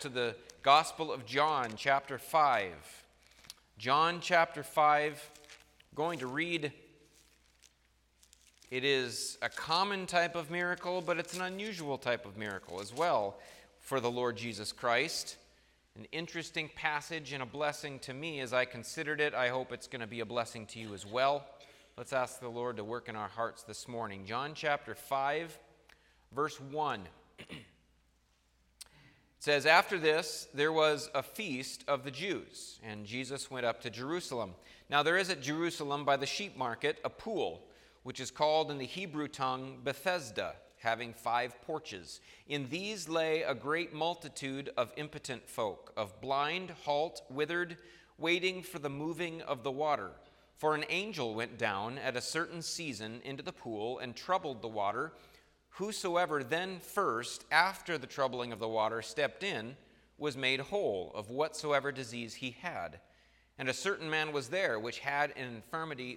to the Gospel of John, chapter 5. John, chapter 5, going to read. It is a common type of miracle, but it's an unusual type of miracle as well for the Lord Jesus Christ. An interesting passage and a blessing to me as I considered it. I hope it's going to be a blessing to you as well. Let's ask the Lord to work in our hearts this morning. John chapter 5, verse 1. It says, "After this, there was a feast of the Jews, and Jesus went up to Jerusalem. Now there is at Jerusalem by the sheep market a pool, which is called in the Hebrew tongue Bethesda, having 5 porches. In these lay a great multitude of impotent folk, of blind, halt, withered, waiting for the moving of the water. For an angel went down at a certain season into the pool and troubled the water. Whosoever then first, after the troubling of the water, stepped in, was made whole of whatsoever disease he had. And a certain man was there, which had an infirmity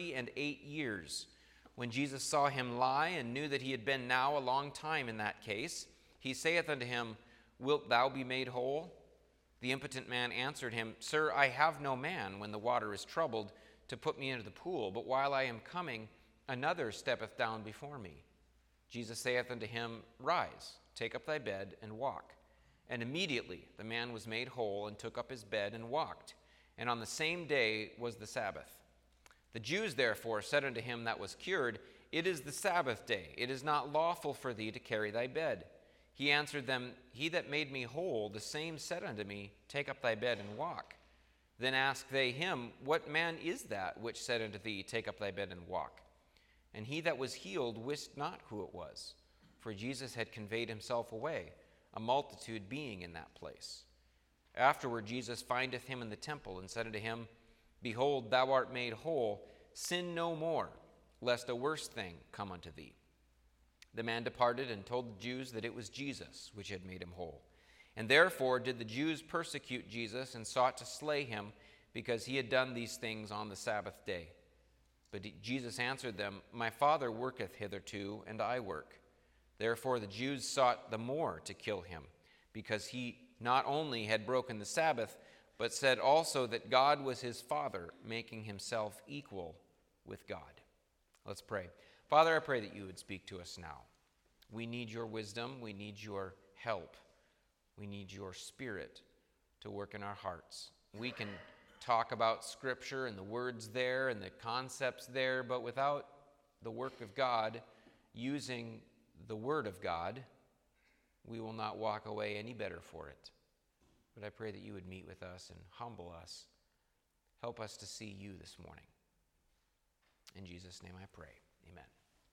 38 years. When Jesus saw him lie, and knew that he had been now a long time in that case, he saith unto him, Wilt thou be made whole? The impotent man answered him, Sir, I have no man, when the water is troubled, to put me into the pool. But while I am coming, another steppeth down before me. Jesus saith unto him, Rise, take up thy bed, and walk. And immediately the man was made whole, and took up his bed, and walked. And on the same day was the Sabbath. The Jews therefore said unto him that was cured, It is the Sabbath day. It is not lawful for thee to carry thy bed. He answered them, He that made me whole, the same said unto me, Take up thy bed, and walk. Then asked they him, What man is that which said unto thee, Take up thy bed, and walk? And he that was healed wist not who it was, for Jesus had conveyed himself away, a multitude being in that place. Afterward Jesus findeth him in the temple, and said unto him, Behold, thou art made whole, sin no more, lest a worse thing come unto thee. The man departed and told the Jews that it was Jesus which had made him whole. And therefore did the Jews persecute Jesus, and sought to slay him, because he had done these things on the Sabbath day. But Jesus answered them, My Father worketh hitherto, and I work. Therefore the Jews sought the more to kill him, because he not only had broken the Sabbath, but said also that God was his Father, making himself equal with God. Let's pray. Father, I pray that you would speak to us now. We need your wisdom. We need your help. We need your Spirit to work in our hearts. We can talk about Scripture and the words there and the concepts there, but without the work of God, using the Word of God, we will not walk away any better for it. But I pray that you would meet with us and humble us. Help us to see you this morning. In Jesus' name I pray. Amen.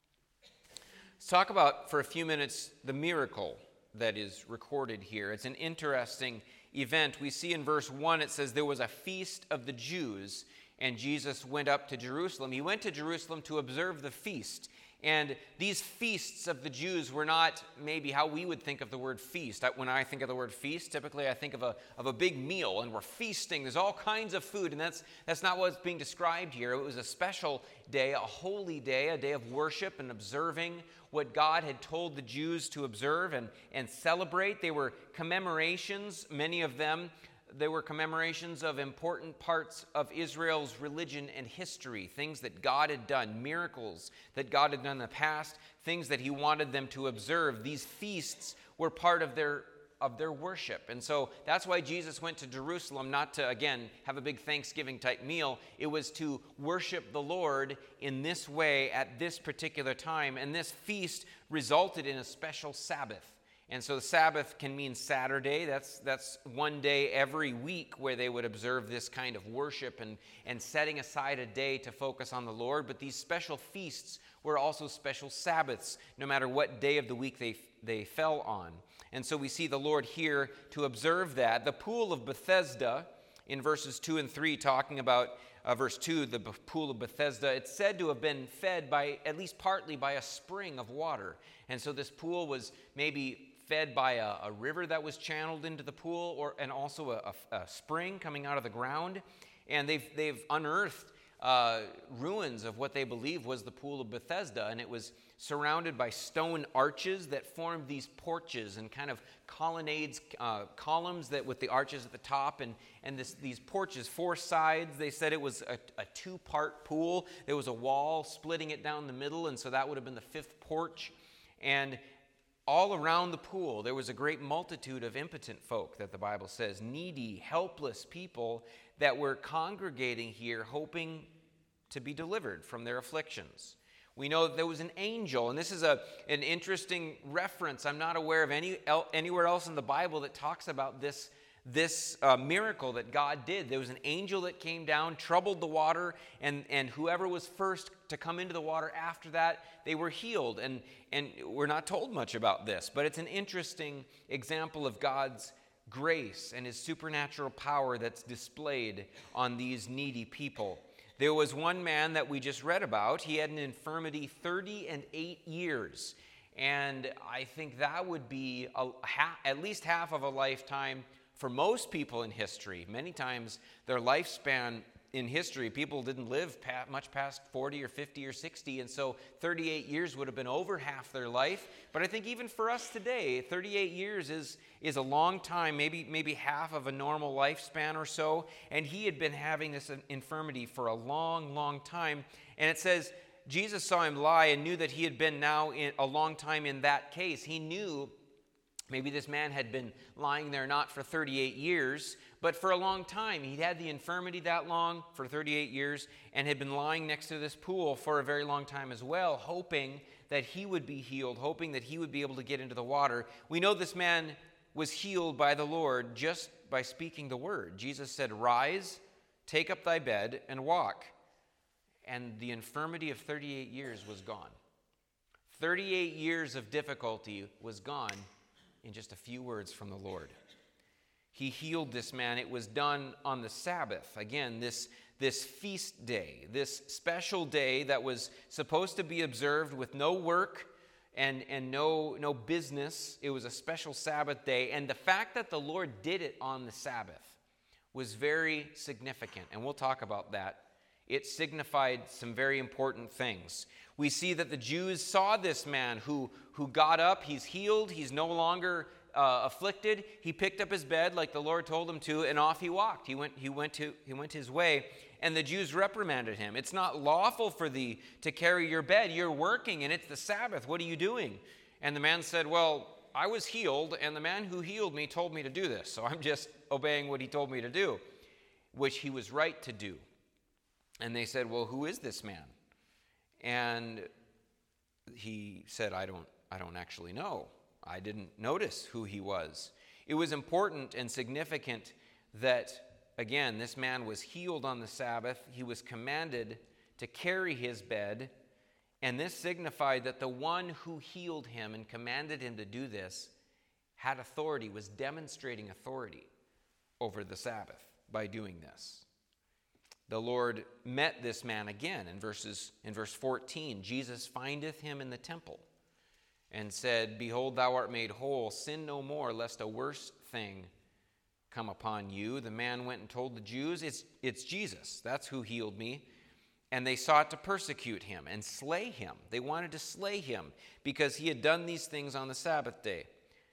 Let's talk about, for a few minutes, the miracle that is recorded here. It's an interesting event. We see in verse 1, it says, There was a feast of the Jews, and Jesus went up to Jerusalem. He went to Jerusalem to observe the feast. And these feasts of the Jews were not maybe how we would think of the word feast. When I think of the word feast, typically I think of a big meal, and we're feasting. There's all kinds of food, and that's not what's being described here. It was a special day, a holy day, a day of worship and observing what God had told the Jews to observe and celebrate. They were commemorations, many of them. They were commemorations of important parts of Israel's religion and history, things that God had done, miracles that God had done in the past, things that he wanted them to observe. These feasts were part of their worship. And so that's why Jesus went to Jerusalem, not to, again, have a big Thanksgiving-type meal. It was to worship the Lord in this way at this particular time. And this feast resulted in a special Sabbath. And so the Sabbath can mean Saturday. That's one day every week where they would observe this kind of worship and setting aside a day to focus on the Lord. But these special feasts were also special Sabbaths, no matter what day of the week they fell on. And so we see the Lord here to observe that. The pool of Bethesda, in verses 2 and 3, talking about verse 2, the pool of Bethesda, it's said to have been fed by, at least partly, by a spring of water. And so this pool was maybe fed by a river that was channeled into the pool, and also a spring coming out of the ground. And they've unearthed ruins of what they believe was the Pool of Bethesda, and it was surrounded by stone arches that formed these porches and kind of colonnades, columns that with the arches at the top, and these porches, 4 sides. They said it was a 2-part pool. There was a wall splitting it down the middle, and so that would have been the 5th porch. And all around the pool, there was a great multitude of impotent folk, that the Bible says, needy, helpless people that were congregating here hoping to be delivered from their afflictions. We know that there was an angel, and this is an interesting reference. I'm not aware of anywhere else in the Bible that talks about this miracle that God did. There was an angel that came down, troubled the water, and whoever was first to come into the water after that, they were healed. And we're not told much about this, but it's an interesting example of God's grace and his supernatural power that's displayed on these needy people. There was one man that we just read about. He had an infirmity 38 years. And I think that would be at least half of a lifetime for most people in history. Many times their lifespan in history, people didn't live much past 40 or 50 or 60, and so 38 years would have been over half their life. But I think even for us today, 38 years is a long time, maybe half of a normal lifespan or so, and he had been having this infirmity for a long, long time. And it says, Jesus saw him lie and knew that he had been now a long time in that case. He knew maybe this man had been lying there not for 38 years, but for a long time. He'd had the infirmity that long, for 38 years, and had been lying next to this pool for a very long time as well, hoping that he would be healed, hoping that he would be able to get into the water. We know this man was healed by the Lord just by speaking the word. Jesus said, "Rise, take up thy bed, and walk." And the infirmity of 38 years was gone. 38 years of difficulty was gone in just a few words from the Lord. He healed this man. It was done on the Sabbath. Again, this feast day, this special day that was supposed to be observed with no work and no business. It was a special Sabbath day. And the fact that the Lord did it on the Sabbath was very significant. And we'll talk about that. It signified some very important things. We see that the Jews saw this man who got up. He's healed. He's no longer afflicted. He picked up his bed like the Lord told him to, and off he walked. He went his way, and the Jews reprimanded him. "It's not lawful for thee to carry your bed. You're working, and it's the Sabbath. What are you doing?" And the man said, "Well, I was healed, and the man who healed me told me to do this, so I'm just obeying what he told me to do," which he was right to do. And they said, "Well, who is this man?" And he said, I don't actually know. I didn't notice who he was." It was important and significant that, again, this man was healed on the Sabbath. He was commanded to carry his bed, and this signified that the one who healed him and commanded him to do this had authority, was demonstrating authority over the Sabbath by doing this. The Lord met this man again in verse 14. "Jesus findeth him in the temple and said, Behold, thou art made whole. Sin no more, lest a worse thing come upon you." The man went and told the Jews, it's Jesus. That's who healed me. And they sought to persecute him and slay him. They wanted to slay him because he had done these things on the Sabbath day.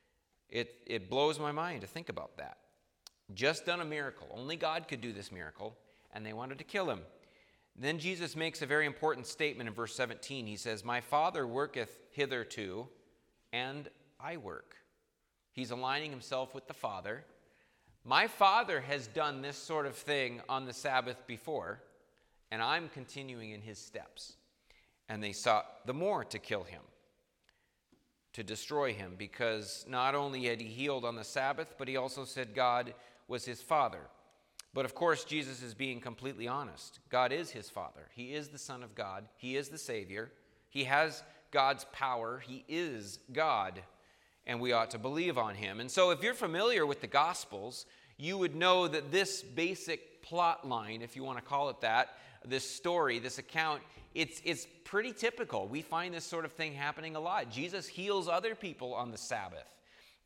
It blows my mind to think about that. Just done a miracle. Only God could do this miracle. And they wanted to kill him. Then Jesus makes a very important statement in verse 17. He says, "My Father worketh hitherto, and I work." He's aligning himself with the Father. My Father has done this sort of thing on the Sabbath before, and I'm continuing in his steps. And they sought the more to kill him, to destroy him, because not only had he healed on the Sabbath, but he also said God was his Father. But of course, Jesus is being completely honest. God is his Father. He is the Son of God. He is the Savior. He has God's power. He is God, and we ought to believe on him. And so if you're familiar with the Gospels, you would know that this basic plot line, if you want to call it that, this story, this account, it's pretty typical. We find this sort of thing happening a lot. Jesus heals other people on the Sabbath.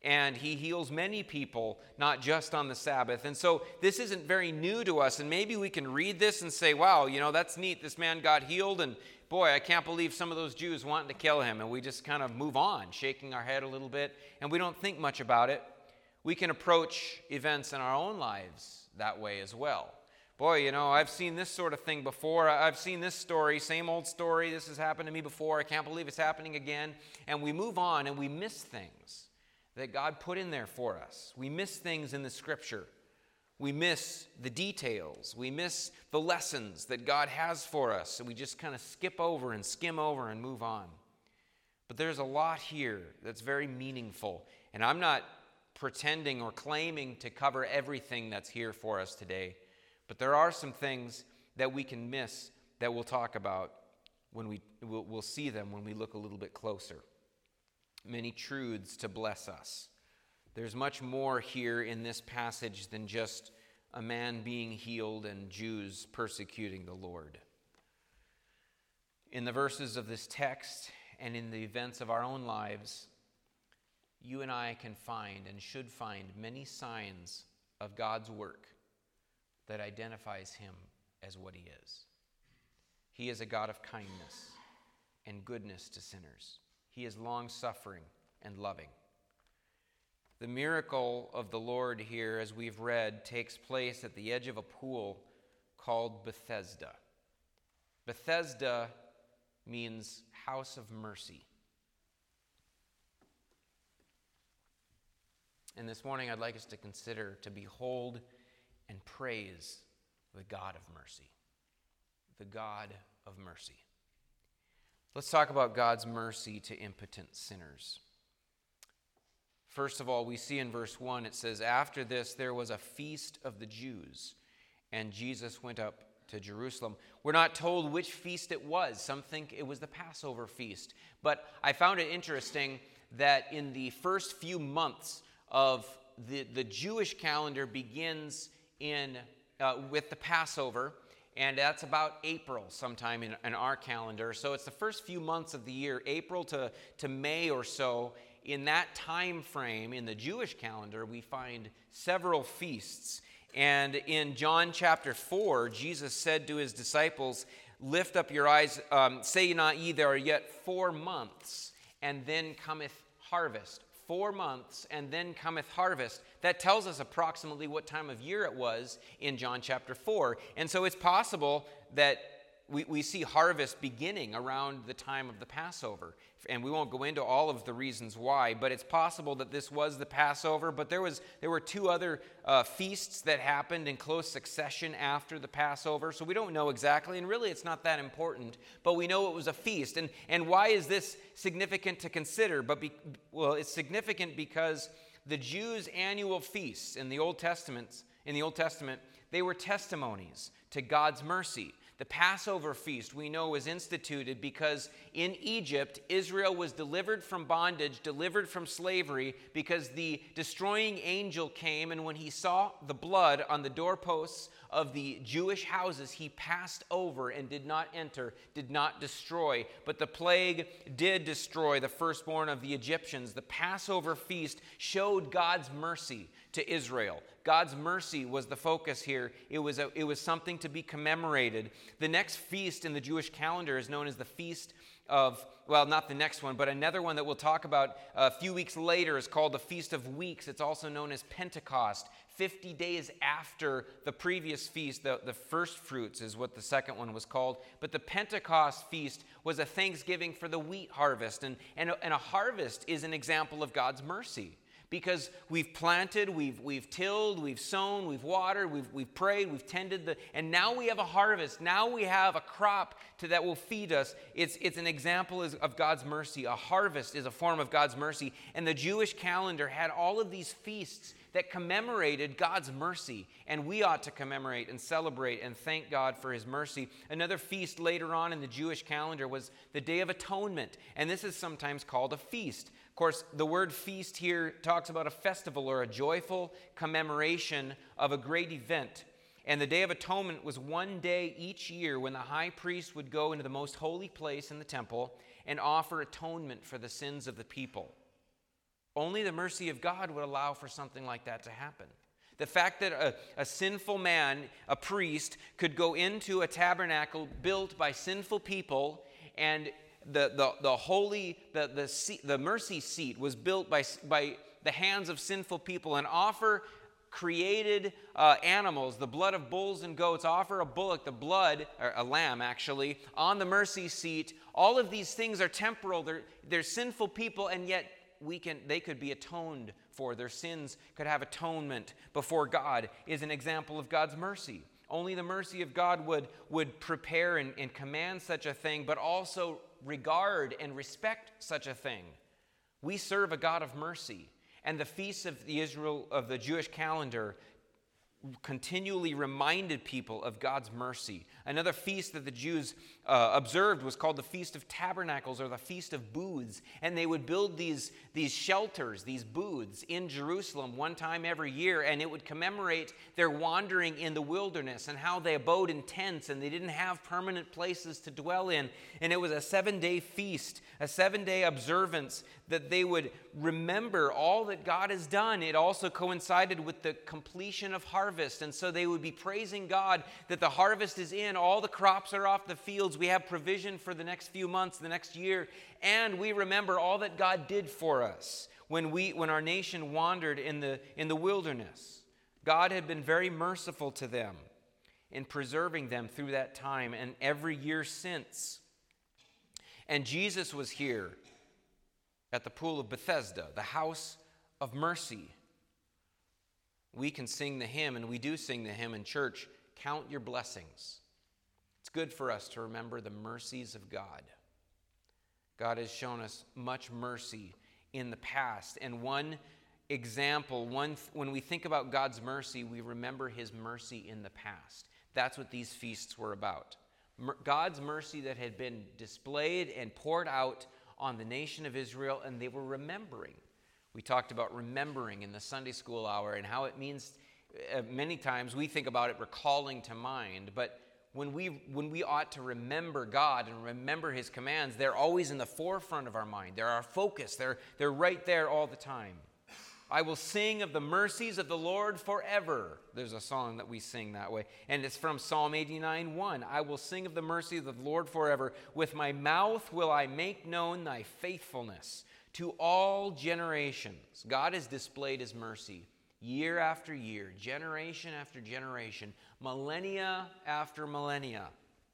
And he heals many people, not just on the Sabbath. And so this isn't very new to us. And maybe we can read this and say, wow, that's neat. This man got healed. And boy, I can't believe some of those Jews wanting to kill him. And we just kind of move on, shaking our head a little bit. And we don't think much about it. We can approach events in our own lives that way as well. Boy, I've seen this sort of thing before. I've seen this story, same old story. This has happened to me before. I can't believe it's happening again. And we move on and we miss things that God put in there for us. We miss things in the Scripture. We miss the details. We miss the lessons that God has for us. And we just kind of skip over and skim over and move on. But there's a lot here that's very meaningful. And I'm not pretending or claiming to cover everything that's here for us today. But there are some things that we can miss that we'll talk about when we'll see them when we look a little bit closer. Many truths to bless us. There's much more here in this passage than just a man being healed and Jews persecuting the Lord. In the verses of this text and in the events of our own lives, you and I can find and should find many signs of God's work that identifies him as what he is. He is a God of kindness and goodness to sinners. He is long-suffering and loving. The miracle of the Lord here, as we've read, takes place at the edge of a pool called Bethesda. Bethesda means house of mercy. And this morning I'd like us to consider to behold and praise the God of mercy. The God of mercy. Let's talk about God's mercy to impotent sinners. First of all, we see in verse 1, it says, after this there was a feast of the Jews, and Jesus went up to Jerusalem. We're not told which feast it was. Some think it was the Passover feast. But I found it interesting that in the first few months of the Jewish calendar begins with the Passover, and that's about April sometime in our calendar. So it's the first few months of the year, April to May or so. In that time frame, in the Jewish calendar, we find several feasts. And in John chapter 4, Jesus said to his disciples, lift up your eyes, say not ye, there are yet 4 months, and then cometh harvest. 4 months, and then cometh harvest. That tells us approximately what time of year it was in John chapter 4. And so it's possible that we see harvest beginning around the time of the Passover. And we won't go into all of the reasons why, but it's possible that this was the Passover. But there were 2 other feasts that happened in close succession after the Passover. So we don't know exactly, and really it's not that important. But we know it was a feast. And why is this significant to consider? It's significant because the Jews' annual feasts in the Old Testament, they were testimonies to God's mercy. The Passover feast, we know, was instituted because in Egypt, Israel was delivered from bondage, delivered from slavery, because the destroying angel came, and when he saw the blood on the doorposts of the Jewish houses, he passed over and did not enter, did not destroy. But the plague did destroy the firstborn of the Egyptians. The Passover feast showed God's mercy to Israel. God's mercy was the focus here. It was something to be commemorated. The next feast in the Jewish calendar is known as the Feast of, well, not the next one, but another one that we'll talk about a few weeks later is called the Feast of Weeks. It's also known as Pentecost. 50 days after the previous feast, the first fruits is what the second one was called. But the Pentecost feast was a thanksgiving for the wheat harvest. And a harvest is an example of God's mercy. Because we've planted, we've tilled, we've sown, we've watered, we've prayed, we've tended, and now we have a harvest. Now we have a crop that will feed us. It's an example of God's mercy. A harvest is a form of God's mercy. And the Jewish calendar had all of these feasts that commemorated God's mercy. And we ought to commemorate and celebrate and thank God for his mercy. Another feast later on in the Jewish calendar was the Day of Atonement. And this is sometimes called a feast. Of course, the word feast here talks about a festival or a joyful commemoration of a great event. And the Day of Atonement was one day each year when the high priest would go into the most holy place in the temple and offer atonement for the sins of the people. Only the mercy of God would allow for something like that to happen. The fact that a sinful man, a priest, could go into a tabernacle built by sinful people, and the mercy seat was built by the hands of sinful people, and offer created animals, the blood of bulls and goats, offer a bullock, the blood, or a lamb actually, on the mercy seat. All of these things are temporal. They're sinful people, and yet they could be atoned for. Their sins could have atonement before God, is an example of God's mercy. Only the mercy of God would prepare and command such a thing, but also regard and respect such a thing. We serve a God of mercy, and the feasts of the Jewish calendar continually reminded people of God's mercy. Another feast that the Jews observed was called the Feast of Tabernacles, or the Feast of Booths. And they would build these shelters, these booths in Jerusalem one time every year, and it would commemorate their wandering in the wilderness and how they abode in tents and they didn't have permanent places to dwell in. And it was a 7-day feast, a 7-day observance that they would remember all that God has done. It also coincided with the completion of harvest, and so they would be praising God that the harvest is in, all the crops are off the fields, we have provision for the next few months, the next year, and we remember all that God did for us when our nation wandered in the wilderness. God had been very merciful to them in preserving them through that time and every year since. And Jesus was here at the pool of Bethesda, the house of mercy. We can sing the hymn, and we do sing the hymn in church, "Count Your Blessings." It's good for us to remember the mercies of God. God has shown us much mercy in the past. And one example, when we think about God's mercy, we remember his mercy in the past. That's what these feasts were about. God's mercy that had been displayed and poured out on the nation of Israel, and they were remembering. We talked about remembering in the Sunday school hour and how it means, many times we think about it recalling to mind, but when we ought to remember God and remember his commands, they're always in the forefront of our mind. They're our focus. They're right there all the time. I will sing of the mercies of the Lord forever. There's a song that we sing that way. And it's from Psalm 89:1. I will sing of the mercy of the Lord forever. With my mouth will I make known thy faithfulness to all generations. God has displayed his mercy year after year, generation after generation, millennia after millennia.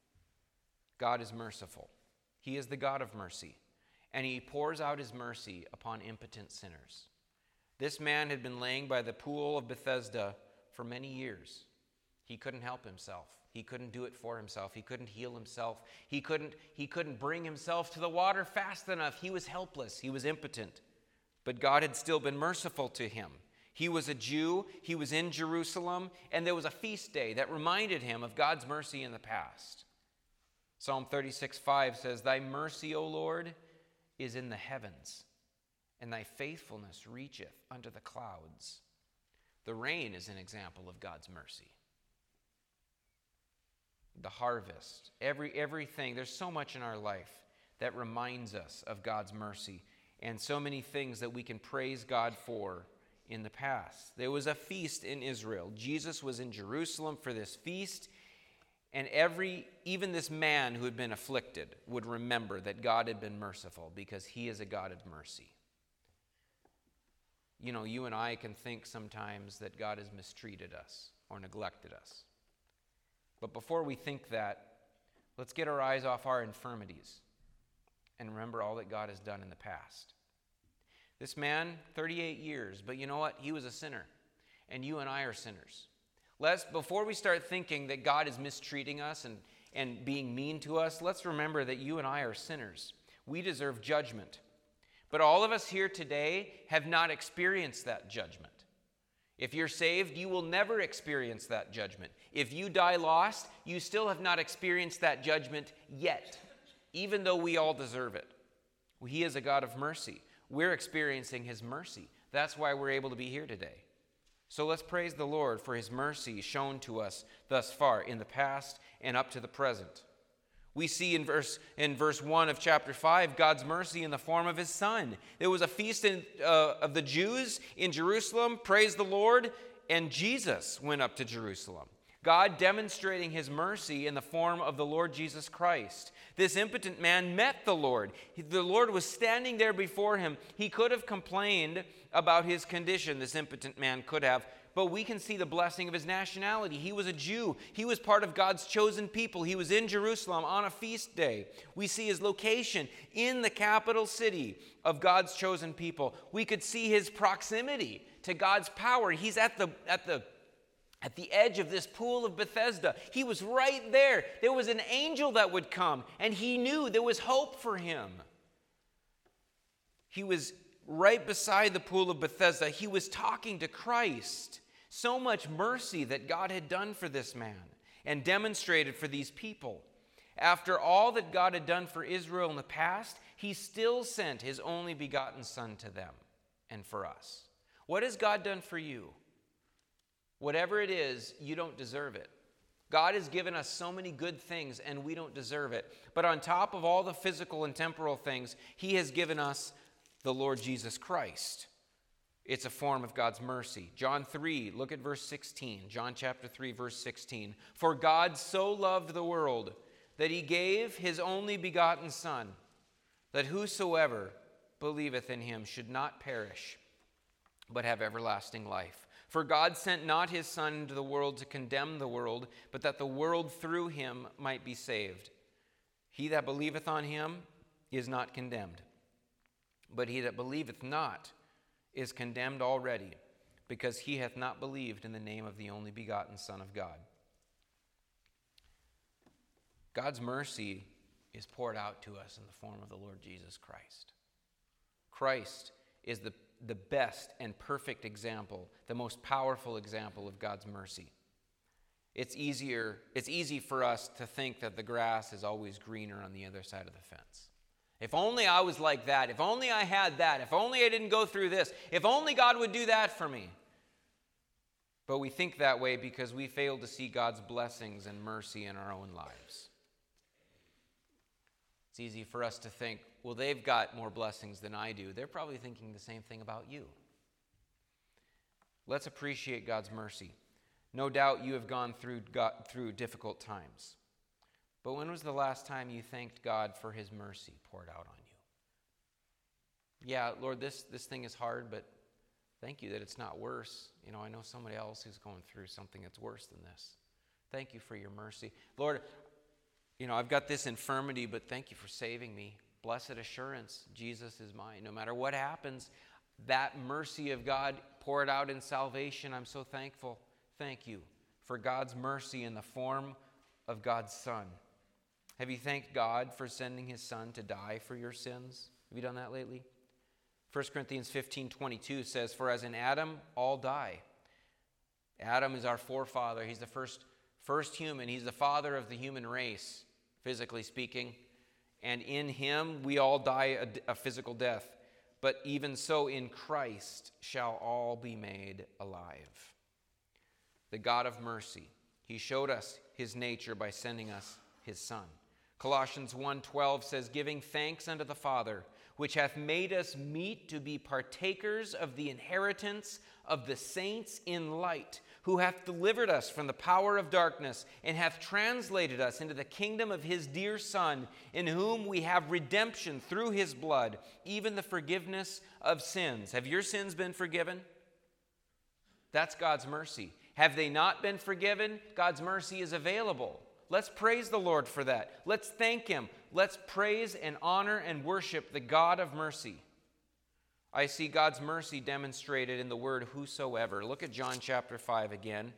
God is merciful. He is the God of mercy. And he pours out his mercy upon impotent sinners. This man had been laying by the pool of Bethesda for many years. He couldn't help himself. He couldn't do it for himself. He couldn't heal himself. He couldn't bring himself to the water fast enough. He was helpless. He was impotent. But God had still been merciful to him. He was a Jew. He was in Jerusalem. And there was a feast day that reminded him of God's mercy in the past. Psalm 36:5 says, "Thy mercy, O Lord, is in the heavens, and thy faithfulness reacheth unto the clouds." The rain is an example of God's mercy. The harvest, everything. There's so much in our life that reminds us of God's mercy, and so many things that we can praise God for in the past. There was a feast in Israel. Jesus was in Jerusalem for this feast, and even this man who had been afflicted would remember that God had been merciful because he is a God of mercy. You know, you and I can think sometimes that God has mistreated us or neglected us. But before we think that, let's get our eyes off our infirmities and remember all that God has done in the past. This man, 38 years, but you know what? He was a sinner, and you and I are sinners. Before we start thinking that God is mistreating us and being mean to us, let's remember that you and I are sinners. We deserve judgment. But all of us here today have not experienced that judgment. If you're saved, you will never experience that judgment. If you die lost, you still have not experienced that judgment yet, even though we all deserve it. He is a God of mercy. We're experiencing his mercy. That's why we're able to be here today. So let's praise the Lord for his mercy shown to us thus far in the past and up to the present. We see in verse 1 of chapter 5, God's mercy in the form of his Son. There was a feast of the Jews in Jerusalem, praise the Lord, and Jesus went up to Jerusalem. God demonstrating his mercy in the form of the Lord Jesus Christ. This impotent man met the Lord. The Lord was standing there before him. He could have complained about his condition, this impotent man could have, but we can see the blessing of his nationality. He was a Jew. He was part of God's chosen people. He was in Jerusalem on a feast day. We see his location in the capital city of God's chosen people. We could see his proximity to God's power. He's at the edge of this pool of Bethesda. He was right there. There was an angel that would come, and he knew there was hope for him. He was right beside the pool of Bethesda. He was talking to Christ. So much mercy that God had done for this man and demonstrated for these people. After all that God had done for Israel in the past, he still sent his only begotten Son to them and for us. What has God done for you? Whatever it is, you don't deserve it. God has given us so many good things and we don't deserve it. But on top of all the physical and temporal things, he has given us the Lord Jesus Christ. It's a form of God's mercy. John 3, look at verse 16. John chapter 3, verse 16. For God so loved the world that he gave his only begotten Son, that whosoever believeth in him should not perish, but have everlasting life. For God sent not his Son into the world to condemn the world, but that the world through him might be saved. He that believeth on him is not condemned, but he that believeth not is condemned already, because he hath not believed in the name of the only begotten Son of God. God's mercy is poured out to us in the form of the Lord Jesus Christ. Christ is the best and perfect example, the most powerful example of God's mercy. It's easy for us to think that the grass is always greener on the other side of the fence. If only I was like that. If only I had that. If only I didn't go through this. If only God would do that for me. But we think that way because we fail to see God's blessings and mercy in our own lives. It's easy for us to think, well, they've got more blessings than I do. They're probably thinking the same thing about you. Let's appreciate God's mercy. No doubt you have gone through difficult times. But when was the last time you thanked God for his mercy poured out on you? Yeah, Lord, this thing is hard, but thank you that it's not worse. I know somebody else who's going through something that's worse than this. Thank you for your mercy. Lord, I've got this infirmity, but thank you for saving me. Blessed assurance, Jesus is mine. No matter what happens, that mercy of God poured out in salvation, I'm so thankful. Thank you for God's mercy in the form of God's Son. Have you thanked God for sending his Son to die for your sins? Have you done that lately? 1 Corinthians 15:22 says, for as in Adam all die. Adam is our forefather. He's the first human. He's the father of the human race, physically speaking. And in him we all die a physical death. But even so in Christ shall all be made alive. The God of mercy, he showed us his nature by sending us his Son. Colossians 1:12 says, giving thanks unto the Father, which hath made us meet to be partakers of the inheritance of the saints in light, who hath delivered us from the power of darkness, and hath translated us into the kingdom of his dear Son, in whom we have redemption through his blood, even the forgiveness of sins. Have your sins been forgiven? That's God's mercy. Have they not been forgiven? God's mercy is available. Let's praise the Lord for that. Let's thank him. Let's praise and honor and worship the God of mercy. I see God's mercy demonstrated in the word whosoever. Look at John chapter 5 again.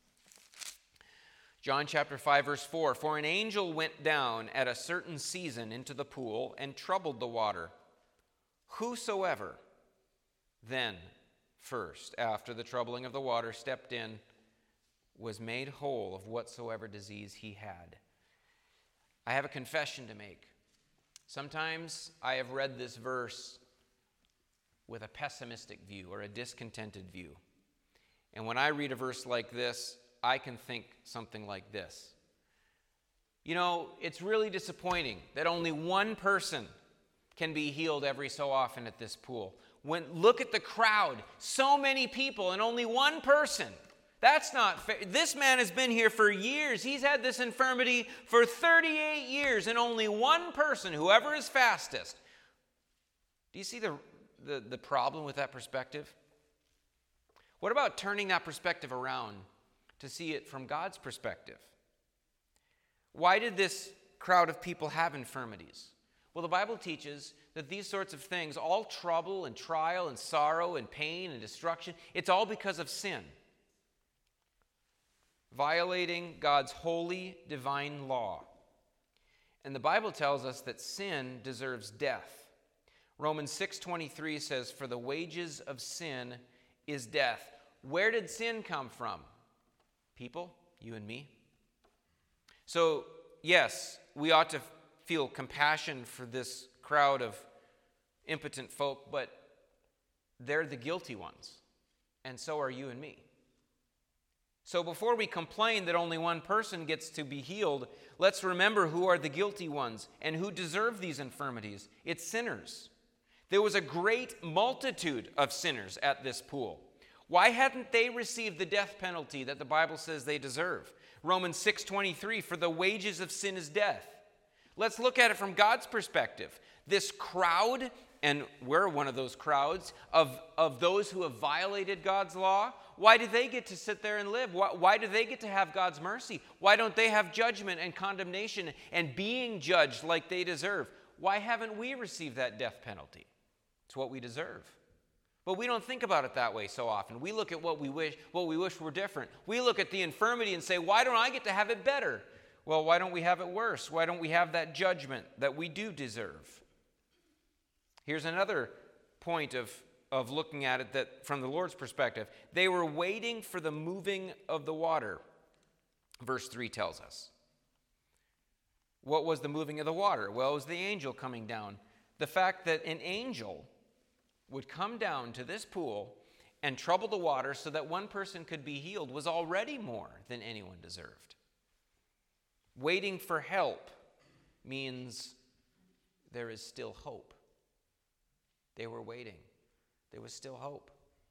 John chapter 5 verse 4. For an angel went down at a certain season into the pool and troubled the water. Whosoever then first, after the troubling of the water, stepped in, was made whole of whatsoever disease he had. I have a confession to make. Sometimes I have read this verse with a pessimistic view or a discontented view. And when I read a verse like this, I can think something like this. You know, it's really disappointing that only one person can be healed every so often at this pool. Look at the crowd, so many people and only one person. That's not fair. This man has been here for years. He's had this infirmity for 38 years and only one person, whoever is fastest. Do you see the problem with that perspective? What about turning that perspective around to see it from God's perspective? Why did this crowd of people have infirmities? Well, the Bible teaches that these sorts of things, all trouble and trial and sorrow and pain and destruction, it's all because of sin. Violating God's holy, divine law. And the Bible tells us that sin deserves death. Romans 6:23 says, "For the wages of sin is death." Where did sin come from? People, you and me. So, yes, we ought to feel compassion for this crowd of impotent folk, but they're the guilty ones, and so are you and me. So before we complain that only one person gets to be healed, let's remember who are the guilty ones and who deserve these infirmities. It's sinners. There was a great multitude of sinners at this pool. Why hadn't they received the death penalty that the Bible says they deserve? Romans 6:23, "For the wages of sin is death." Let's look at it from God's perspective. This crowd, and we're one of those crowds, of those who have violated God's law, why do they get to sit there and live? Why do they get to have God's mercy? Why don't they have judgment and condemnation and being judged like they deserve? Why haven't we received that death penalty? It's what we deserve. But we don't think about it that way so often. We look at what we wish were different. We look at the infirmity and say, why don't I get to have it better? Well, why don't we have it worse? Why don't we have that judgment that we do deserve? Here's another point of looking at it that from the Lord's perspective. They were waiting for the moving of the water, verse 3 tells us. What was the moving of the water? Well, it was the angel coming down. The fact that an angel would come down to this pool and trouble the water so that one person could be healed was already more than anyone deserved. Waiting for help means there is still hope. They were waiting. There was still hope.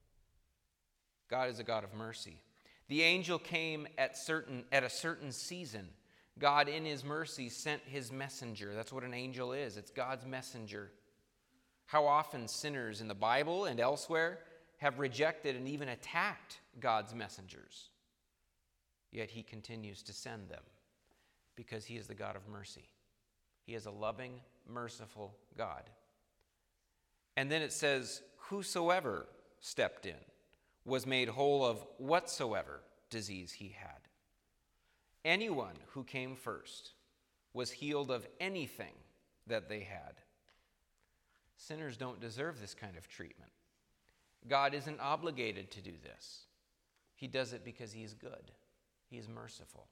God is a God of mercy. The angel came at a certain season. God, in his mercy, sent his messenger. That's what an angel is. It's God's messenger. How often sinners in the Bible and elsewhere have rejected and even attacked God's messengers. Yet he continues to send them because he is the God of mercy. He is a loving, merciful God. And then it says, whosoever stepped in was made whole of whatsoever disease he had. Anyone who came first was healed of anything that they had. Sinners don't deserve this kind of treatment. God isn't obligated to do this. He does it because he is good. He is merciful.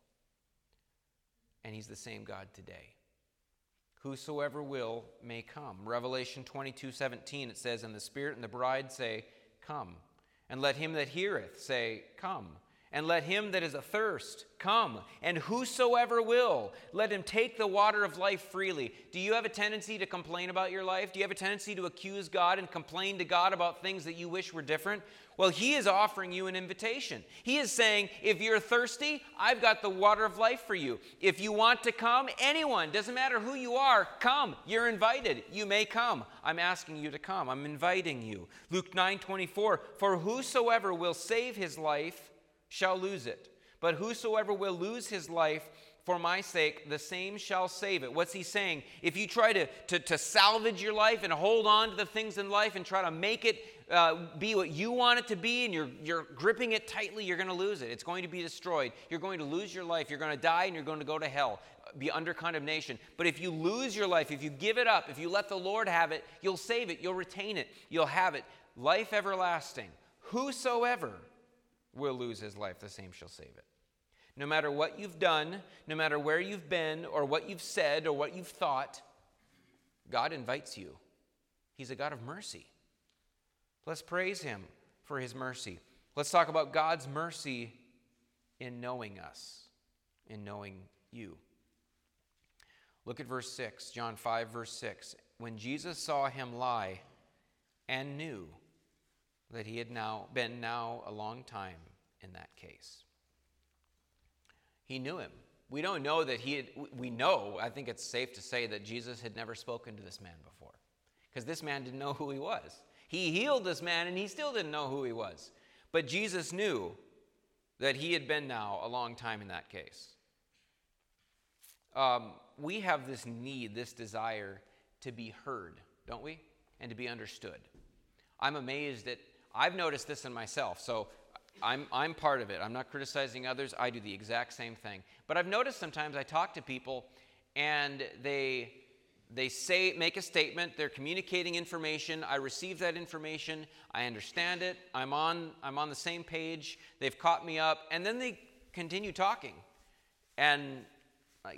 And he's the same God today. Whosoever will may come. Revelation 22:17, it says, "And the Spirit and the bride say, Come. And let him that heareth say, Come. And let him that is athirst come. And whosoever will, let him take the water of life freely." Do you have a tendency to complain about your life? Do you have a tendency to accuse God and complain to God about things that you wish were different? Well, he is offering you an invitation. He is saying, if you're thirsty, I've got the water of life for you. If you want to come, anyone, doesn't matter who you are, come. You're invited. You may come. I'm asking you to come. I'm inviting you. Luke 9:24, "For whosoever will save his life shall lose it. But whosoever will lose his life for my sake, the same shall save it." What's he saying? If you try to salvage your life and hold on to the things in life and try to make it be what you want it to be, and you're gripping it tightly, you're going to lose it. It's going to be destroyed. You're going to lose your life. You're going to die, and you're going to go to hell, be under condemnation. But if you lose your life, if you give it up, if you let the Lord have it, you'll save it. You'll retain it. You'll have it. Life everlasting. Whosoever will lose his life, the same shall save it. No matter what you've done, no matter where you've been, or what you've said, or what you've thought, God invites you. He's a God of mercy. Let's praise him for his mercy. Let's talk about God's mercy in knowing us, in knowing you. Look at verse 6, John 5, verse 6. When Jesus saw him lie and knew that he had been a long time in that case. He knew him. We don't know that we know, I think it's safe to say that Jesus had never spoken to this man before. Because this man didn't know who he was. He healed this man and he still didn't know who he was. But Jesus knew that he had been now a long time in that case. We have this need, this desire to be heard, don't we? And to be understood. I'm amazed that I've noticed this in myself. So I'm part of it. I'm not criticizing others. I do the exact same thing. But I've noticed sometimes I talk to people and they make a statement. They're communicating information. I receive that information. I understand it. I'm on the same page. They've caught me up. And then they continue talking. And I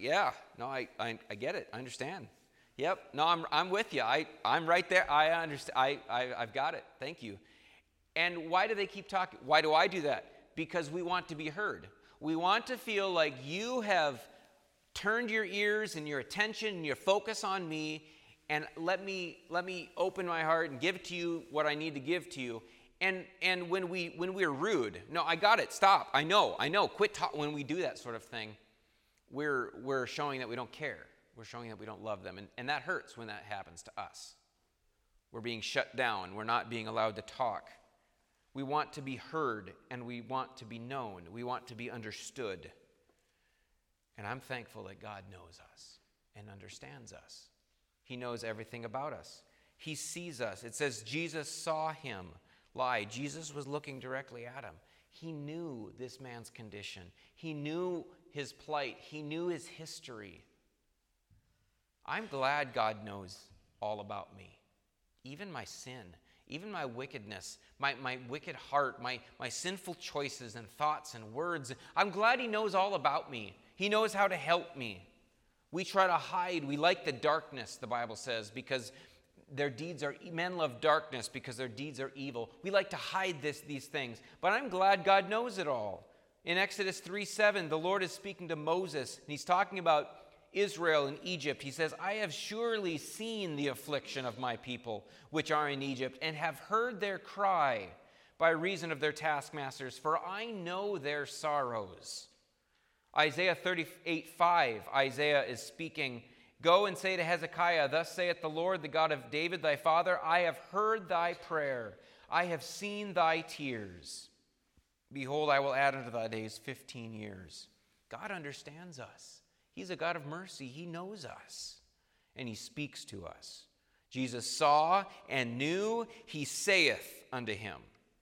get it. I understand. Yep. No, I'm with you. I'm right there. I understand. I've got it. Thank you. And why do they keep talking? Why do I do that? Because we want to be heard. We want to feel like you have turned your ears and your attention and your focus on me, and let me open my heart and give to you what I need to give to you. And when we're rude, no, I got it. Stop. I know. Quit talking. When we do that sort of thing, we're showing that we don't care. We're showing that we don't love them, and that hurts when that happens to us. We're being shut down. We're not being allowed to talk. We want to be heard, and we want to be known. We want to be understood. And I'm thankful that God knows us and understands us. He knows everything about us. He sees us. It says Jesus saw him lie. Jesus was looking directly at him. He knew this man's condition. He knew his plight. He knew his history. I'm glad God knows all about me, even my sin. Even my wickedness, my wicked heart, my sinful choices and thoughts and words. I'm glad he knows all about me. He knows how to help me. We try to hide. We like the darkness, the Bible says, because men love darkness because their deeds are evil. We like to hide these things. But I'm glad God knows it all. In Exodus 3:7, the Lord is speaking to Moses, and he's talking about Israel and Egypt. He says, I have surely seen the affliction of my people, which are in Egypt, and have heard their cry by reason of their taskmasters, for I know their sorrows. Isaiah 38:5, Isaiah is speaking, Go and say to Hezekiah, Thus saith the Lord, the God of David thy father, I have heard thy prayer, I have seen thy tears. Behold, I will add unto thy days 15 years. God understands us. He's a God of mercy. He knows us, and he speaks to us. Jesus saw and knew. He saith unto him.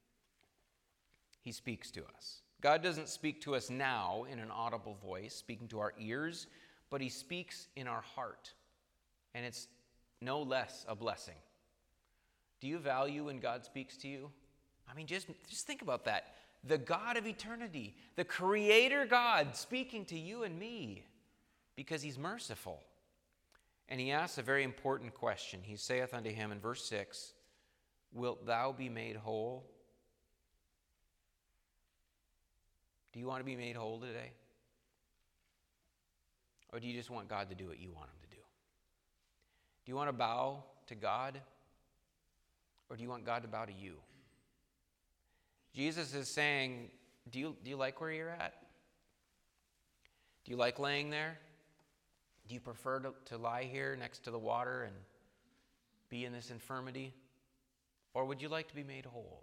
He speaks to us. God doesn't speak to us now in an audible voice, speaking to our ears, but he speaks in our heart, and it's no less a blessing. Do you value when God speaks to you? I mean, just think about that. The God of eternity, the Creator God speaking to you and me. Because he's merciful. And he asks a very important question. He saith unto him in verse 6, Wilt thou be made whole? Do you want to be made whole today? Or do you just want God to do what you want him to do? Do you want to bow to God? Or do you want God to bow to you? Jesus is saying, do you like where you're at? Do you like laying there? Do you prefer to lie here next to the water and be in this infirmity? Or would you like to be made whole?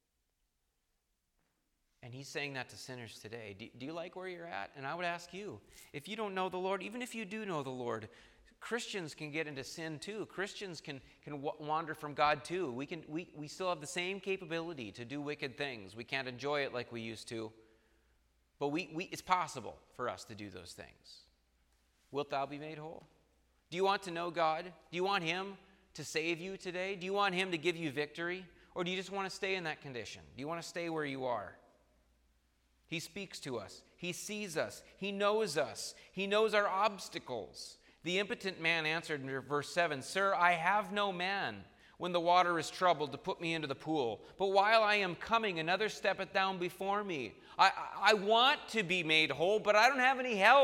And he's saying that to sinners today. Do you like where you're at? And I would ask you, if you don't know the Lord, even if you do know the Lord, Christians can get into sin too. Christians can wander from God too. We still have the same capability to do wicked things. We can't enjoy it like we used to. But it's possible for us to do those things. Wilt thou be made whole? Do you want to know God? Do you want him to save you today? Do you want him to give you victory? Or do you just want to stay in that condition? Do you want to stay where you are? He speaks to us. He sees us. He knows us. He knows our obstacles. The impotent man answered in verse 7, Sir, I have no man when the water is troubled to put me into the pool. But while I am coming, another steppeth down before me. I want to be made whole, but I don't have any help.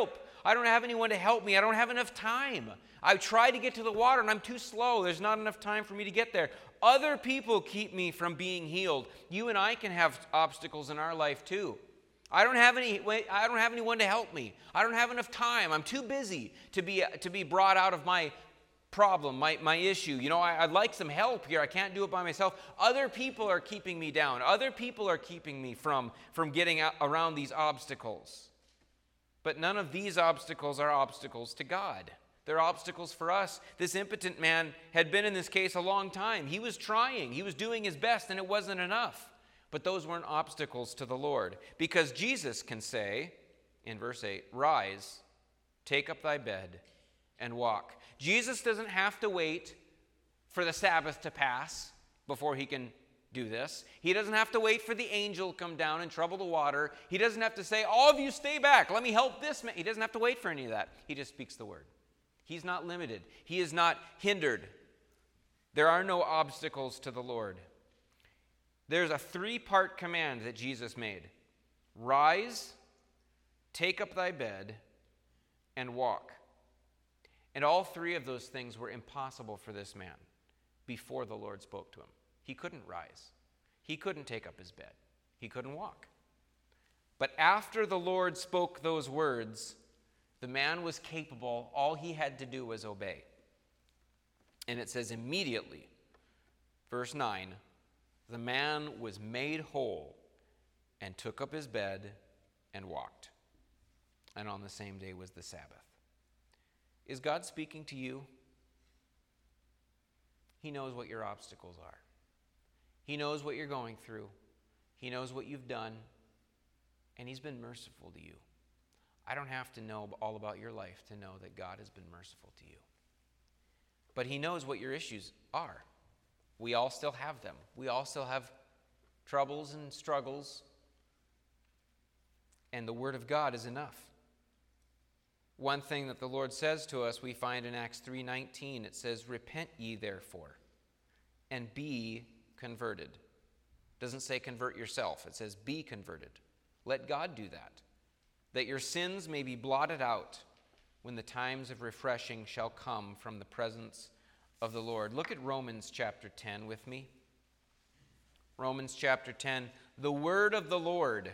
I don't have anyone to help me. I don't have enough time. I try to get to the water and I'm too slow. There's not enough time for me to get there. Other people keep me from being healed. You and I can have obstacles in our life too. I don't have anyone to help me. I don't have enough time. I'm too busy to be brought out of my problem, my issue. I'd like some help here. I can't do it by myself. Other people are keeping me down. Other people are keeping me from getting around these obstacles. But none of these obstacles are obstacles to God. They're obstacles for us. This impotent man had been in this case a long time. He was trying. He was doing his best, and it wasn't enough. But those weren't obstacles to the Lord. Because Jesus can say, in verse 8, "Rise, take up thy bed, and walk." Jesus doesn't have to wait for the Sabbath to pass before he can do this. He doesn't have to wait for the angel to come down and trouble the water. He doesn't have to say, "All of you stay back, let me help this man." He doesn't have to wait for any of that. He just speaks the word. He's not limited. He is not hindered. There are no obstacles to the Lord. There's a 3-part command that Jesus made. Rise, take up thy bed, and walk. And all 3 of those things were impossible for this man before the Lord spoke to him. He couldn't rise. He couldn't take up his bed. He couldn't walk. But after the Lord spoke those words, the man was capable. All he had to do was obey. And it says immediately, verse 9, the man was made whole and took up his bed and walked. And on the same day was the Sabbath. Is God speaking to you? He knows what your obstacles are. He knows what you're going through. He knows what you've done. And he's been merciful to you. I don't have to know all about your life to know that God has been merciful to you. But he knows what your issues are. We all still have them. We all still have troubles and struggles. And the Word of God is enough. One thing that the Lord says to us, we find in Acts 3:19. It says, "Repent ye therefore, and be converted." It doesn't say convert yourself. It says be converted. Let God do that, that your sins may be blotted out when the times of refreshing shall come from the presence of the Lord. Look at Romans chapter 10 with me. Romans chapter 10. The word of the Lord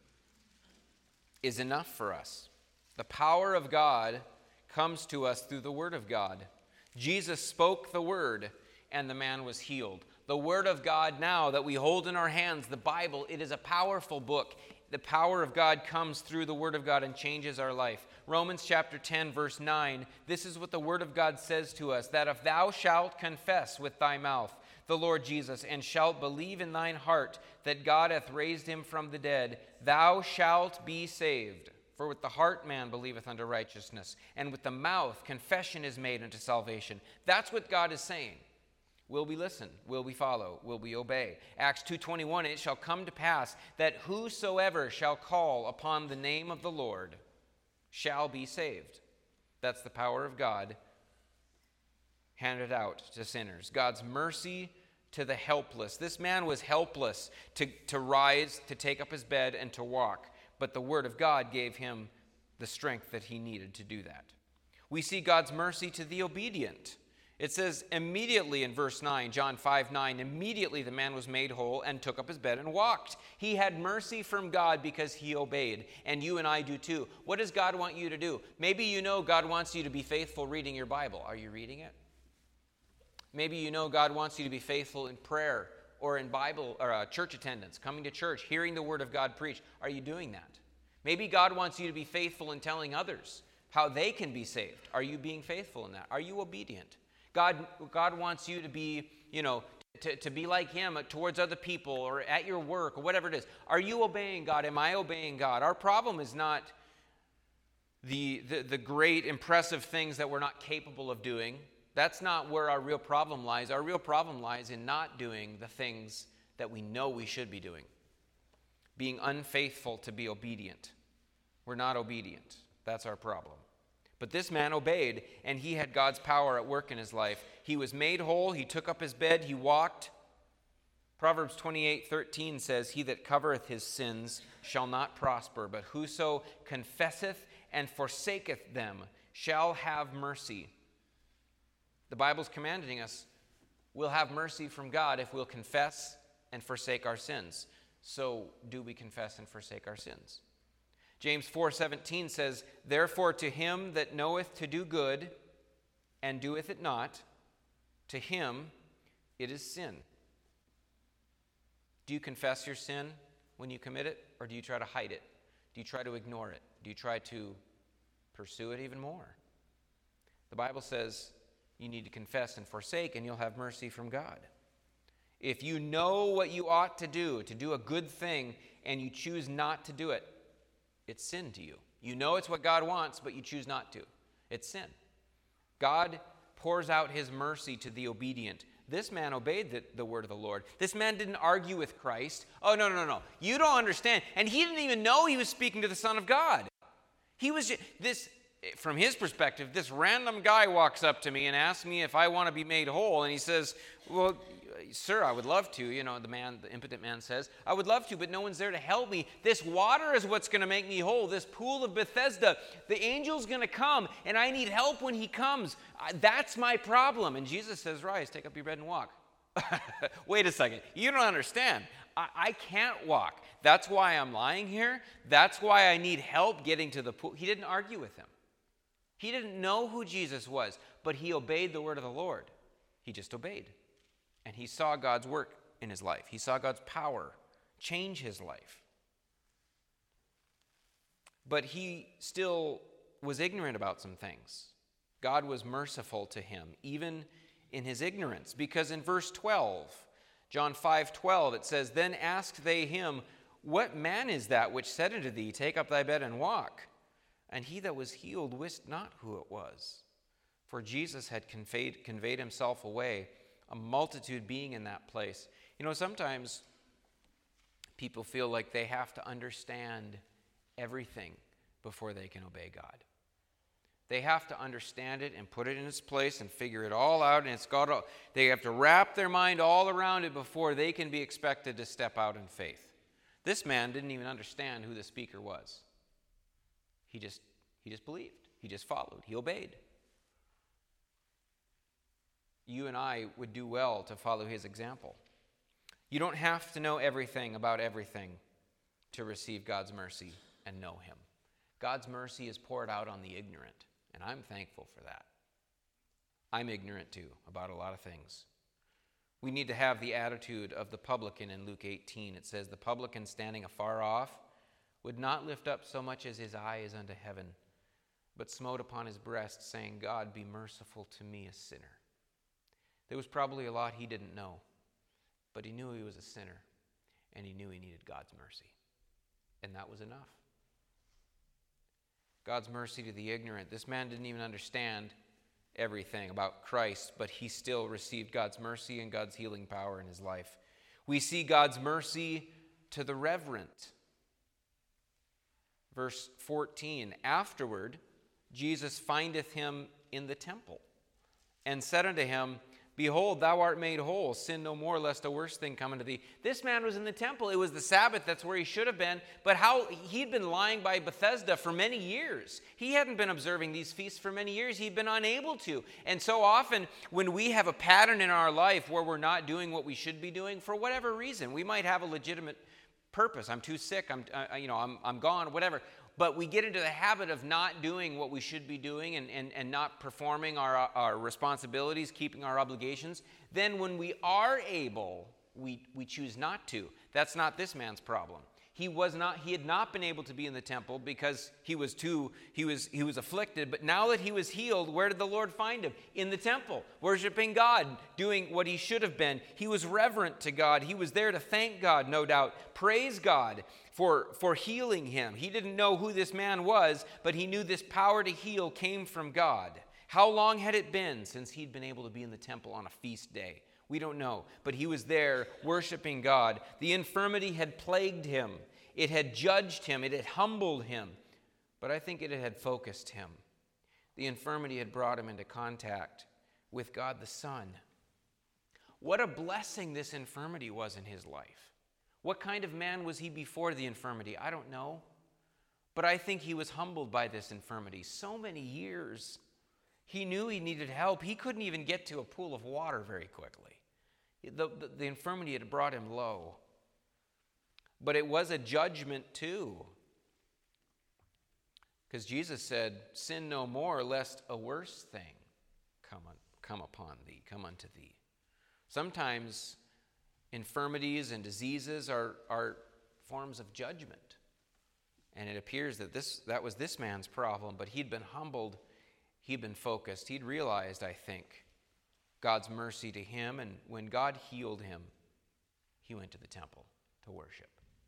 is enough for us. The power of God comes to us through the word of God. Jesus spoke the word, and the man was healed. The word of God now that we hold in our hands, the Bible, it is a powerful book. The power of God comes through the word of God and changes our life. Romans chapter 10, verse 9, this is what the word of God says to us, that if thou shalt confess with thy mouth the Lord Jesus, and shalt believe in thine heart that God hath raised him from the dead, thou shalt be saved. For with the heart man believeth unto righteousness, and with the mouth confession is made unto salvation. That's what God is saying. Will we listen? Will we follow? Will we obey? Acts 2:21, it shall come to pass that whosoever shall call upon the name of the Lord shall be saved. That's the power of God handed out to sinners. God's mercy to the helpless. This man was helpless to rise, to take up his bed, and to walk. But the word of God gave him the strength that he needed to do that. We see God's mercy to the obedient. It says immediately in verse 9, John 5:9, immediately the man was made whole and took up his bed and walked. He had mercy from God because he obeyed, and you and I do too. What does God want you to do? Maybe you know God wants you to be faithful reading your Bible. Are you reading it? Maybe you know God wants you to be faithful in prayer or in Bible or church attendance, coming to church, hearing the word of God preached. Are you doing that? Maybe God wants you to be faithful in telling others how they can be saved. Are you being faithful in that? Are you obedient? God wants you to be, to be like him towards other people or at your work or whatever it is. Are you obeying God? Am I obeying God? Our problem is not the great, impressive things that we're not capable of doing. That's not where our real problem lies. Our real problem lies in not doing the things that we know we should be doing. Being unfaithful to be obedient. We're not obedient. That's our problem. But this man obeyed, and he had God's power at work in his life. He was made whole. He took up his bed. He walked. Proverbs 28:13 says, he that covereth his sins shall not prosper, but whoso confesseth and forsaketh them shall have mercy. The Bible's commanding us we'll have mercy from God if we'll confess and forsake our sins. So do we confess and forsake our sins? James 4:17 says, therefore to him that knoweth to do good and doeth it not, to him it is sin. Do you confess your sin when you commit it, or do you try to hide it? Do you try to ignore it? Do you try to pursue it even more? The Bible says you need to confess and forsake, and you'll have mercy from God. If you know what you ought to do a good thing, and you choose not to do it, it's sin to you. You know it's what God wants, but you choose not to. It's sin. God pours out his mercy to the obedient. This man obeyed the word of the Lord. This man didn't argue with Christ. Oh, no. You don't understand. And he didn't even know he was speaking to the Son of God. He was just, from his perspective, this random guy walks up to me and asks me if I want to be made whole. And he says, well, sir, I would love to. The impotent man says, I would love to, but no one's there to help me. This water is what's going to make me whole. This pool of Bethesda, the angel's going to come, and I need help when he comes. That's my problem. And Jesus says, rise, take up your bed and walk. Wait a second. You don't understand. I can't walk. That's why I'm lying here. That's why I need help getting to the pool. He didn't argue with him. He didn't know who Jesus was, but he obeyed the word of the Lord. He just obeyed. And he saw God's work in his life. He saw God's power change his life. But he still was ignorant about some things. God was merciful to him, even in his ignorance. Because in verse 12, John 5:12, it says, then asked they him, what man is that which said unto thee, take up thy bed and walk? And he that was healed wist not who it was. For Jesus had conveyed himself away, a multitude being in that place. Sometimes people feel like they have to understand everything before they can obey God. They have to understand it and put it in its place and figure it all out, and they have to wrap their mind all around it before they can be expected to step out in faith. This man didn't even understand who the speaker was. He just believed. He just followed. He obeyed. You and I would do well to follow his example. You don't have to know everything about everything to receive God's mercy and know him. God's mercy is poured out on the ignorant, and I'm thankful for that. I'm ignorant too about a lot of things. We need to have the attitude of the publican in Luke 18. It says, the publican standing afar off would not lift up so much as his eye is unto heaven, but smote upon his breast, saying, God, be merciful to me, a sinner. There was probably a lot he didn't know, but he knew he was a sinner, and he knew he needed God's mercy. And that was enough. God's mercy to the ignorant. This man didn't even understand everything about Christ, but he still received God's mercy and God's healing power in his life. We see God's mercy to the reverent. Verse 14, afterward, Jesus findeth him in the temple, and said unto him, behold, thou art made whole. Sin no more, lest a worse thing come unto thee. This man was in the temple. It was the Sabbath. That's where he should have been. But he'd been lying by Bethesda for many years. He hadn't been observing these feasts for many years. He'd been unable to. And so often when we have a pattern in our life where we're not doing what we should be doing, for whatever reason, we might have a legitimate purpose. I'm too sick. I'm gone, whatever. But we get into the habit of not doing what we should be doing and not performing our responsibilities, keeping our obligations. Then when we are able, we choose not to. That's not this man's problem. He had not been able to be in the temple because he was afflicted. But now that he was healed, where did the Lord find him? In the temple, worshiping God, doing what he should have been. He was reverent to God. He was there to thank God, no doubt, praise God for healing him. He didn't know who this man was, but he knew this power to heal came from God. How long had it been since he'd been able to be in the temple on a feast day? We don't know, but he was there worshiping God. The infirmity had plagued him. It had judged him. It had humbled him. But I think it had focused him. The infirmity had brought him into contact with God the Son. What a blessing this infirmity was in his life. What kind of man was he before the infirmity? I don't know. But I think he was humbled by this infirmity. So many years. He knew he needed help. He couldn't even get to a pool of water very quickly. The infirmity had brought him low. But it was a judgment too. Because Jesus said, sin no more, lest a worse thing come upon thee, come unto thee. Sometimes infirmities and diseases are forms of judgment. And it appears that that was this man's problem, but he'd been humbled, he'd been focused. He'd realized, I think, God's mercy to him, and when God healed him, he went to the temple to worship.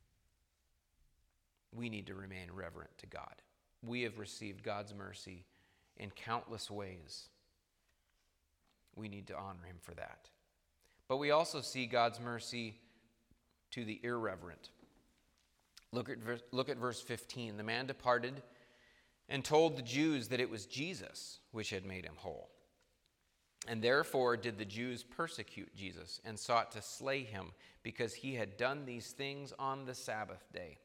We need to remain reverent to God. We have received God's mercy in countless ways. We need to honor him for that. But we also see God's mercy to the irreverent. Look at verse 15. The man departed and told the Jews that it was Jesus which had made him whole. And therefore did the Jews persecute Jesus and sought to slay him, because he had done these things on the Sabbath day.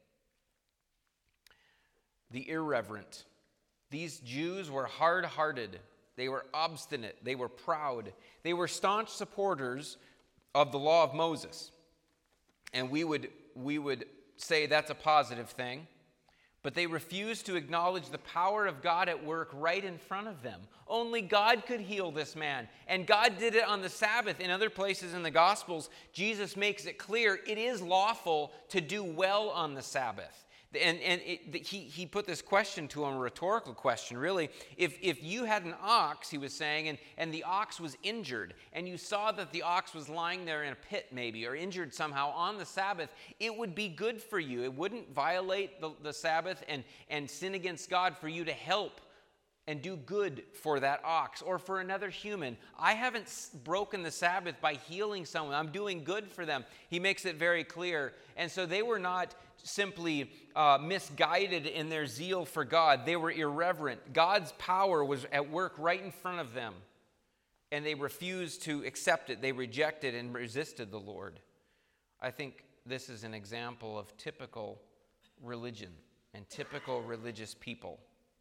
The irreverent. These Jews were hard-hearted. They were obstinate. They were proud. They were staunch supporters of the law of Moses. And we would say that's a positive thing. But they refused to acknowledge the power of God at work right in front of them. Only God could heal this man. And God did it on the Sabbath. In other places in the Gospels, Jesus makes it clear it is lawful to do well on the Sabbath. And he put this question to him, a rhetorical question, really. If you had an ox, he was saying, and the ox was injured, and you saw that the ox was lying there in a pit maybe, or injured somehow on the Sabbath, it would be good for you. It wouldn't violate the Sabbath and sin against God for you to help and do good for that ox or for another human. I haven't broken the Sabbath by healing someone. I'm doing good for them. He makes it very clear. And so they were not simply misguided in their zeal for God. They were irreverent. God's power was at work right in front of them, and they refused to accept it. They rejected and resisted the Lord. I think this is an example of typical religion and typical religious people.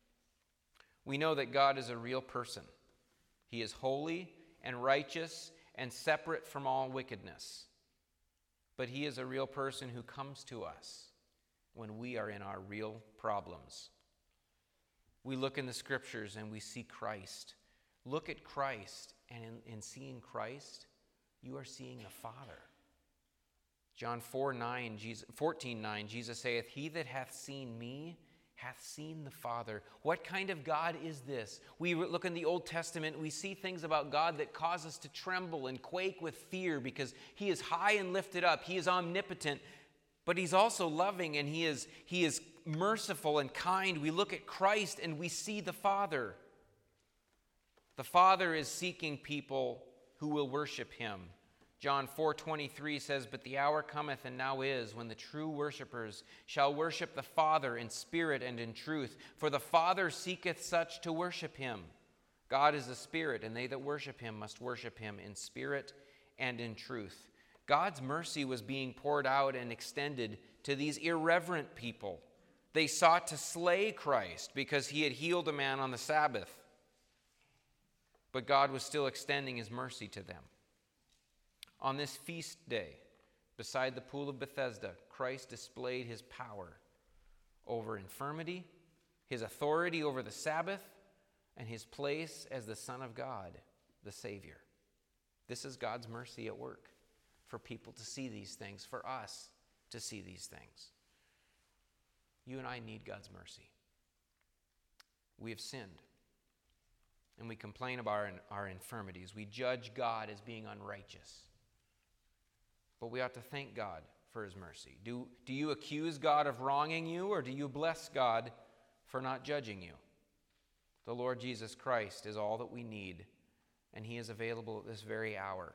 We know that God is a real person. He is holy and righteous and separate from all wickedness. But he is a real person who comes to us when we are in our real problems. We look in the scriptures and we see Christ. Look at Christ, and in seeing Christ, you are seeing the Father. John 14:9, Jesus saith, he that hath seen me hath seen the Father. What kind of God is this? We look in the Old Testament, we see things about God that cause us to tremble and quake with fear, because he is high and lifted up. He is omnipotent, but he's also loving, and he is merciful and kind. We look at Christ and we see the Father. The Father is seeking people who will worship him. John 4:23 says, but the hour cometh, and now is, when the true worshipers shall worship the Father in spirit and in truth. For the Father seeketh such to worship him. God is a spirit, and they that worship him must worship him in spirit and in truth. God's mercy was being poured out and extended to these irreverent people. They sought to slay Christ because he had healed a man on the Sabbath. But God was still extending his mercy to them. On this feast day, beside the pool of Bethesda, Christ displayed his power over infirmity, his authority over the Sabbath, and his place as the Son of God, the Savior. This is God's mercy at work for people to see these things, for us to see these things. You and I need God's mercy. We have sinned, and we complain about our infirmities. We judge God as being unrighteous. But we ought to thank God for his mercy. Do you accuse God of wronging you, or do you bless God for not judging you? The Lord Jesus Christ is all that we need, and he is available at this very hour.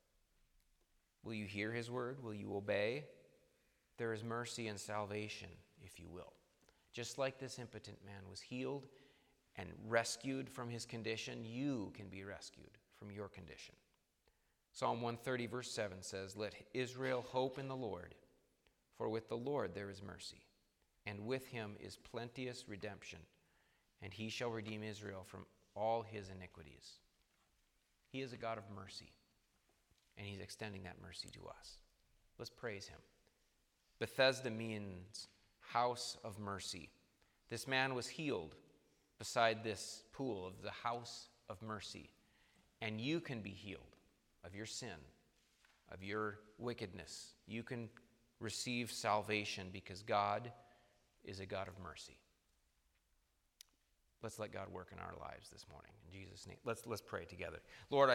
Will you hear his word? Will you obey? There is mercy and salvation, if you will. Just like this impotent man was healed and rescued from his condition, you can be rescued from your condition. Psalm 130, verse 7 says, let Israel hope in the Lord, for with the Lord there is mercy, and with him is plenteous redemption, and he shall redeem Israel from all his iniquities. He is a God of mercy, and he's extending that mercy to us. Let's praise him. Bethesda means house of mercy. This man was healed beside this pool of the house of mercy, and you can be healed of your sin, of your wickedness. You can receive salvation because God is a God of mercy. Let's let God work in our lives this morning. In Jesus' name, let's pray together. Lord,